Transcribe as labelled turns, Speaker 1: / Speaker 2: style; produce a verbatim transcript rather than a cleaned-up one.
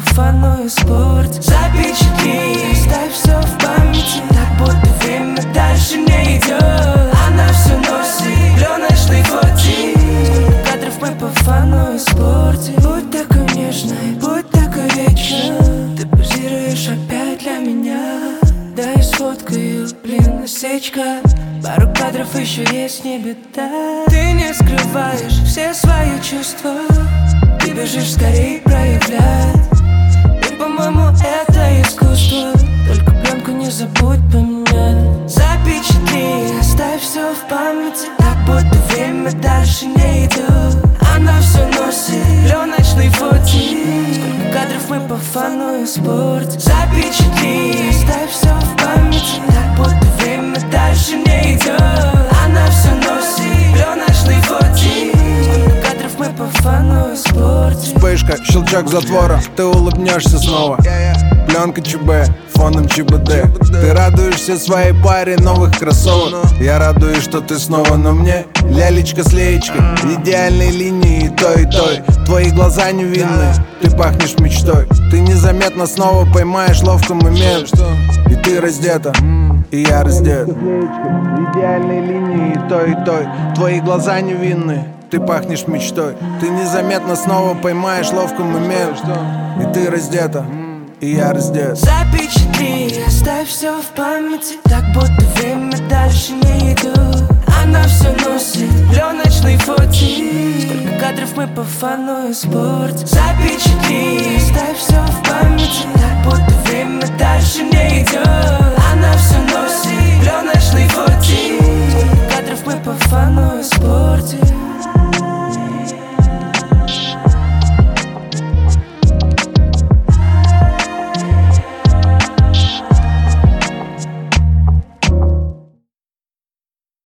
Speaker 1: фану и спорте. Запечатли, оставь все в памяти, так будто время дальше не идет. Она все носит пленочный фотик. Сколько кадров мы по фану и спорте. Будь такой нежной, будь такой вечной. Ты позируешь опять для меня. Да, я сфоткаю, блин, насечка. Пару кадров еще есть, не беда. Ты не скрываешь все свои чувства. Ты бежишь скорее проявлять. И, по-моему, это искусство. Только пленку не забудь поменять. Запечатли, оставь все в памяти, так будто время дальше не идет. Она все носит пленочный фотик. Сколько кадров мы по фану и спорте. Запечатли, оставь все в памяти, так будто время дальше не идет. Она все носит пленочный фотик. Сколько кадров мы по фану и спорте.
Speaker 2: Вспышка, щелчок затвора, ты улыбнешься снова. Пленка ЧБ, фоном ЧБД. Ты радуешься своей паре новых кроссовок. Я радуюсь, что ты снова на мне. Лялечка с леечкой, идеальной линии и той, и той. Твои глаза невинные, ты пахнешь мечтой. Ты незаметно снова поймаешь ловко момент. И ты раздета, и я раздет. Идеальной линии и той, и той. Твои глаза невинные, ты пахнешь мечтой. Ты незаметно снова поймаешь ловко момент. И ты раздета, и я раздет.
Speaker 1: Запечатли, оставь все в памяти, так будто время дальше не идет. Она все носит пленочный фотик. Сколько кадров мы по фану и спорте. Запечатли, оставь все